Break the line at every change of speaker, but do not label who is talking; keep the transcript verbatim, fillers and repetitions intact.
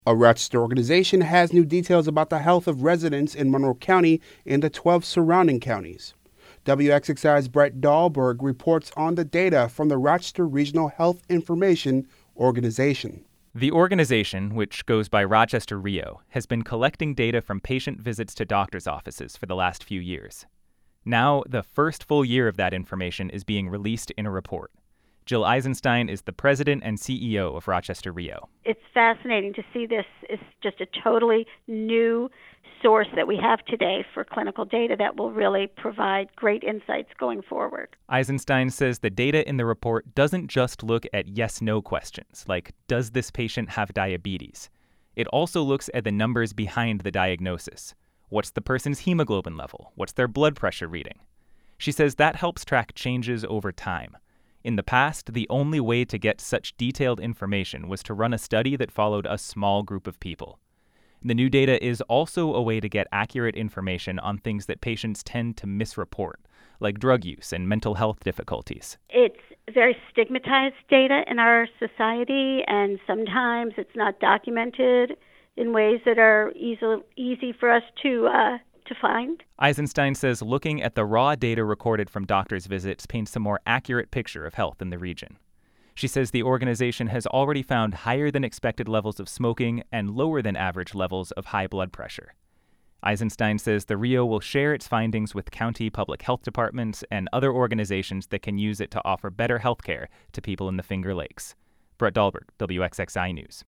A Rochester organization has new details about the health of residents in Monroe County and the twelve surrounding counties. W X X I's Brett Dahlberg reports on the data from the Rochester Regional Health Information Organization.
The organization, which goes by Rochester R I O, has been collecting data from patient visits to doctors' offices for the last few years. Now, the first full year of that information is being released in a report. Jill Eisenstein is the president and C E O of Rochester R I O.
It's fascinating to see this. It's just a totally new source that we have today for clinical data that will really provide great insights going forward.
Eisenstein says the data in the report doesn't just look at yes-no questions, like does this patient have diabetes? It also looks at the numbers behind the diagnosis. What's the person's hemoglobin level? What's their blood pressure reading? She says that helps track changes over time. In the past, the only way to get such detailed information was to run a study that followed a small group of people. The new data is also a way to get accurate information on things that patients tend to misreport, like drug use and mental health difficulties.
It's very stigmatized data in our society, and sometimes it's not documented in ways that are easy, easy for us to uh, to find.
Eisenstein says looking at the raw data recorded from doctors' visits paints a more accurate picture of health in the region. She says the organization has already found higher than expected levels of smoking and lower than average levels of high blood pressure. Eisenstein says the R I O will share its findings with county public health departments and other organizations that can use it to offer better health care to people in the Finger Lakes. Brett Dahlberg, W X X I News.